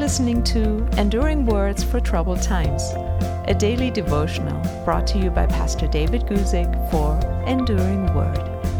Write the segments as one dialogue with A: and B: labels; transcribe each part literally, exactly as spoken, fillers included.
A: listening to Enduring Words for Troubled Times, a daily devotional brought to you by Pastor David Guzik for Enduring Word.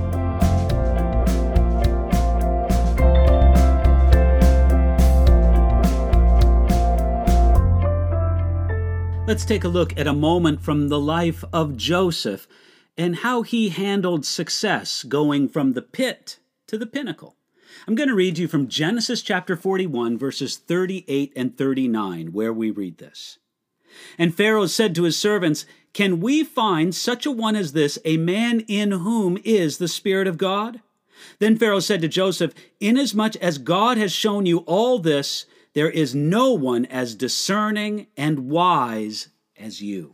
B: Let's take a look at a moment from the life of Joseph and how he handled success going from the pit to the pinnacle. I'm going to read you from Genesis chapter forty-one, verses thirty-eight and thirty-nine, where we read this. And Pharaoh said to his servants, "Can we find such a one as this, a man in whom is the Spirit of God?" Then Pharaoh said to Joseph, "Inasmuch as God has shown you all this, there is no one as discerning and wise as you."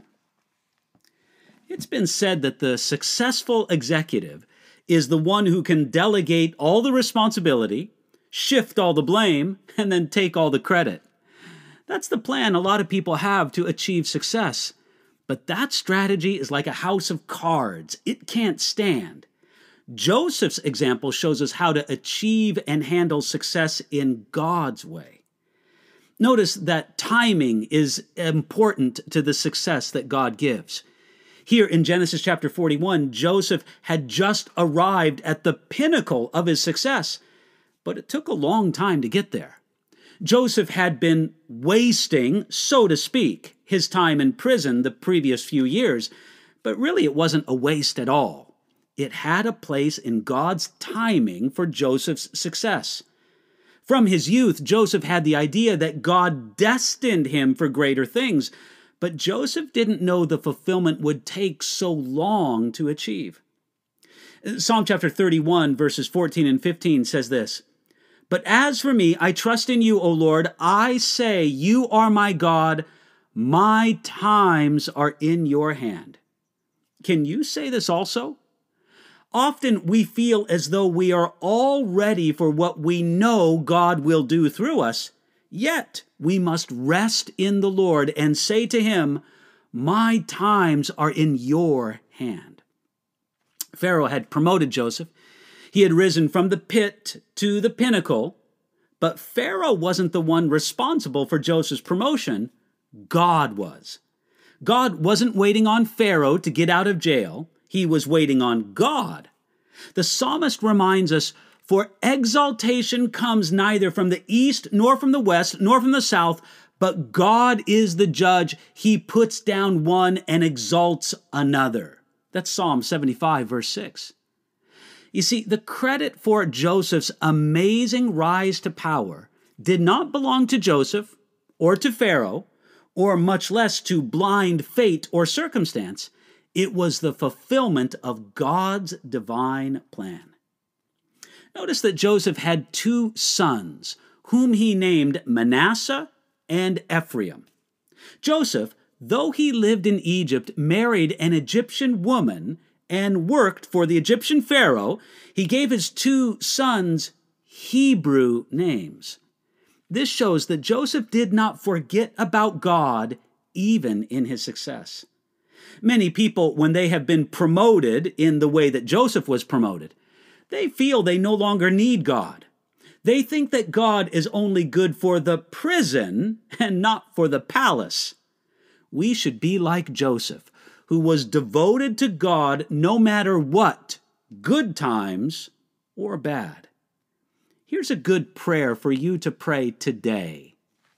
B: It's been said that the successful executive is the one who can delegate all the responsibility, shift all the blame, and then take all the credit. That's the plan a lot of people have to achieve success. But that strategy is like a house of cards. It can't stand. Joseph's example shows us how to achieve and handle success in God's way. Notice that timing is important to the success that God gives. Here in Genesis chapter forty-one, Joseph had just arrived at the pinnacle of his success, but it took a long time to get there. Joseph had been wasting, so to speak, his time in prison the previous few years, but really it wasn't a waste at all. It had a place in God's timing for Joseph's success. From his youth, Joseph had the idea that God destined him for greater things, but Joseph didn't know the fulfillment would take so long to achieve. Psalm chapter thirty-one, verses fourteen and fifteen says this, "But as for me, I trust in you, O Lord. I say, you are my God. My times are in your hand." Can you say this also? Often we feel as though we are all ready for what we know God will do through us, yet we must rest in the Lord and say to him, "My times are in your hand." Pharaoh had promoted Joseph. He had risen from the pit to the pinnacle, but Pharaoh wasn't the one responsible for Joseph's promotion. God was. God wasn't waiting on Pharaoh to get out of jail. He was waiting on God. The psalmist reminds us, "For exaltation comes neither from the east, nor from the west, nor from the south, but God is the judge. He puts down one and exalts another." That's Psalm seventy-five, verse six. You see, the credit for Joseph's amazing rise to power did not belong to Joseph or to Pharaoh, or much less to blind fate or circumstance. It was the fulfillment of God's divine plan. Notice that Joseph had two sons, whom he named Manasseh and Ephraim. Joseph, though he lived in Egypt, married an Egyptian woman and worked for the Egyptian Pharaoh. He gave his two sons Hebrew names. This shows that Joseph did not forget about God even in his success. Many people, when they have been promoted in the way that Joseph was promoted, they feel they no longer need God. They think that God is only good for the prison and not for the palace. We should be like Joseph, who was devoted to God no matter what, good times or bad. Here's a good prayer for you to pray today.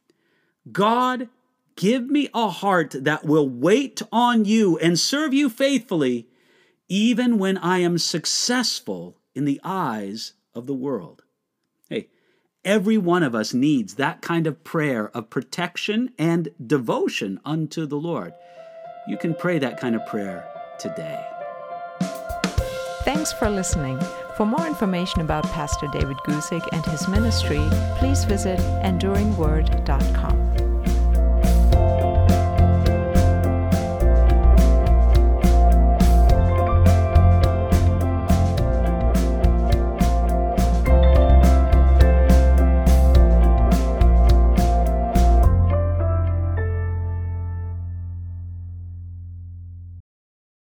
B: God, give me a heart that will wait on you and serve you faithfully, even when I am successful in the eyes of the world. Hey, every one of us needs that kind of prayer of protection and devotion unto the Lord. You can pray that kind of prayer today.
A: Thanks for listening. For more information about Pastor David Guzik and his ministry, please visit enduring word dot com.